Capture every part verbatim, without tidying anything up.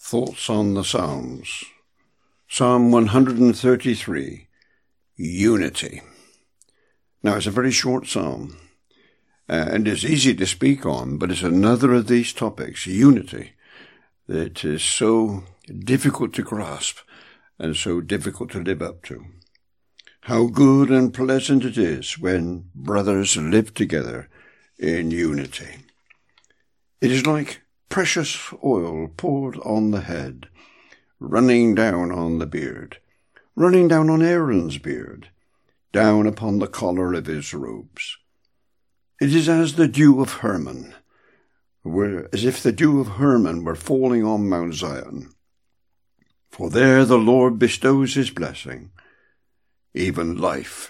Thoughts on the Psalms. Psalm one hundred thirty-three, Unity. Now, it's a very short psalm, uh, and it's easy to speak on, but it's another of these topics, unity, that is so difficult to grasp and so difficult to live up to. How good and pleasant it is when brothers live together in unity. It is like precious oil poured on the head, running down on the beard, running down on Aaron's beard, down upon the collar of his robes. It is as the dew of Hermon, were, as if the dew of Hermon were falling on Mount Zion. For there the Lord bestows his blessing, even life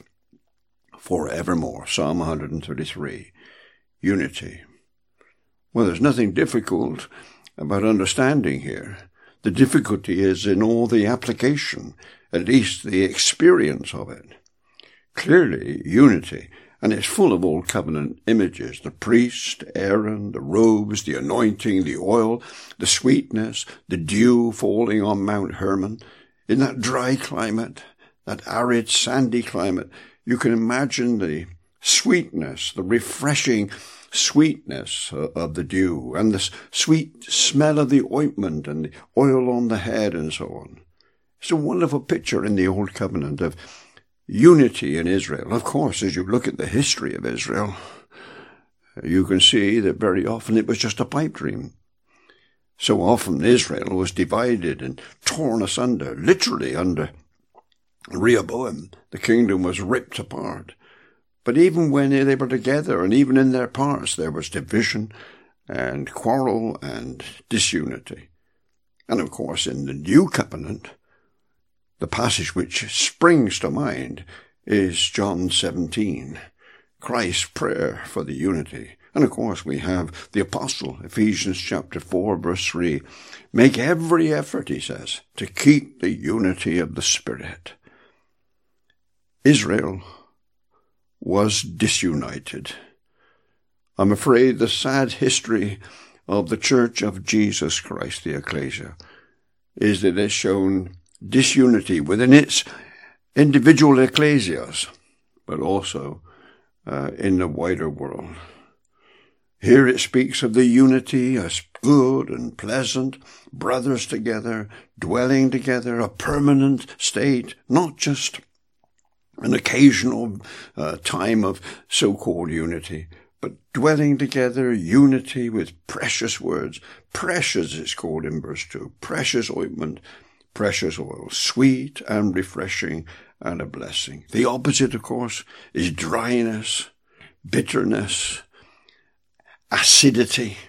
for evermore. Psalm one hundred thirty-three, Unity. Well, there's nothing difficult about understanding here. The difficulty is in all the application, at least the experience of it. Clearly, unity, and it's full of old covenant images, the priest, Aaron, the robes, the anointing, the oil, the sweetness, the dew falling on Mount Hermon. In that dry climate, that arid, sandy climate, you can imagine the sweetness, the refreshing sweetness of the dew, and the sweet smell of the ointment and the oil on the head and so on. It's a wonderful picture in the Old Covenant of unity in Israel. Of course, as you look at the history of Israel, you can see that very often it was just a pipe dream. So often Israel was divided and torn asunder, literally under Rehoboam. The kingdom was ripped apart. But even when they were together, and even in their parts, there was division and quarrel and disunity. And of course, in the New Covenant, the passage which springs to mind is John seventeen, Christ's prayer for the unity. And of course, we have the apostle, Ephesians chapter four, verse three. Make every effort, he says, to keep the unity of the Spirit. Israel was disunited. I'm afraid the sad history of the Church of Jesus Christ, the Ecclesia, is that it's shown disunity within its individual ecclesias, but also uh, in the wider world. Here it speaks of the unity as good and pleasant, brothers together, dwelling together, a permanent state, not just an occasional uh, time of so-called unity, but dwelling together, unity with precious words. Precious it's called in verse two. Precious ointment, precious oil, sweet and refreshing and a blessing. The opposite, of course, is dryness, bitterness, acidity,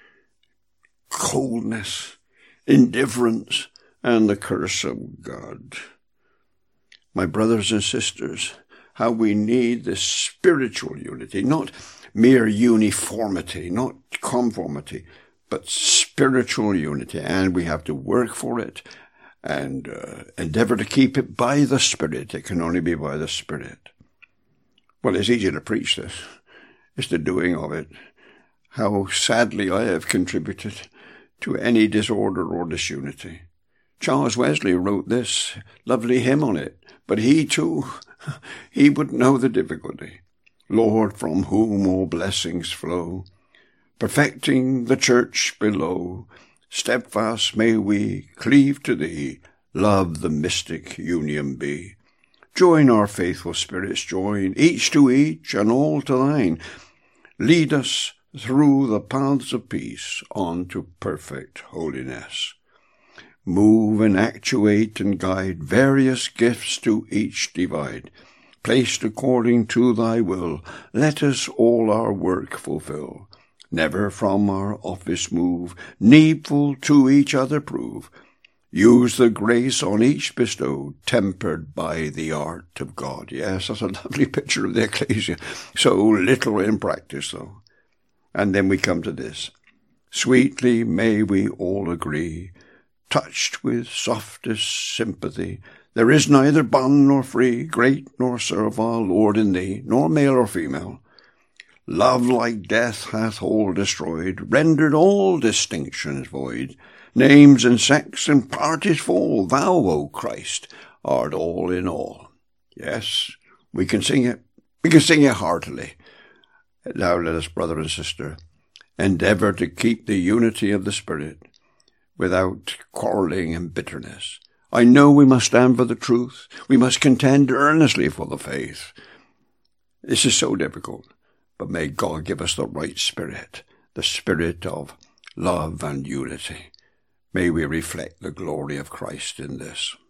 coldness, indifference, and the curse of God. My brothers and sisters, how we need this spiritual unity, not mere uniformity, not conformity, but spiritual unity. And we have to work for it and uh, endeavor to keep it by the Spirit. It can only be by the Spirit. Well, it's easy to preach this. It's the doing of it. How sadly I have contributed to any disorder or disunity. Charles Wesley wrote this lovely hymn on it. But he, too, he would know the difficulty. Lord, from whom all blessings flow, perfecting the church below, steadfast may we cleave to thee, love the mystic union be. Join our faithful spirits, join, each to each and all to thine. Lead us through the paths of peace on to perfect holiness. Move and actuate and guide, various gifts to each divide. Placed according to thy will, let us all our work fulfill. Never from our office move, needful to each other prove. Use the grace on each bestowed, tempered by the art of God. Yes, that's a lovely picture of the ecclesia. So little in practice, though. And then we come to this. Sweetly may we all agree, touched with softest sympathy, there is neither bond nor free, great nor servile, Lord, in thee, nor male or female. Love like death hath all destroyed, rendered all distinctions void. Names and sects and parties fall, thou, O Christ, art all in all. Yes, we can sing it. We can sing it heartily. Now let us, brother and sister, endeavour to keep the unity of the Spirit without quarrelling and bitterness. I know we must stand for the truth. We must contend earnestly for the faith. This is so difficult, but may God give us the right spirit, the spirit of love and unity. May we reflect the glory of Christ in this.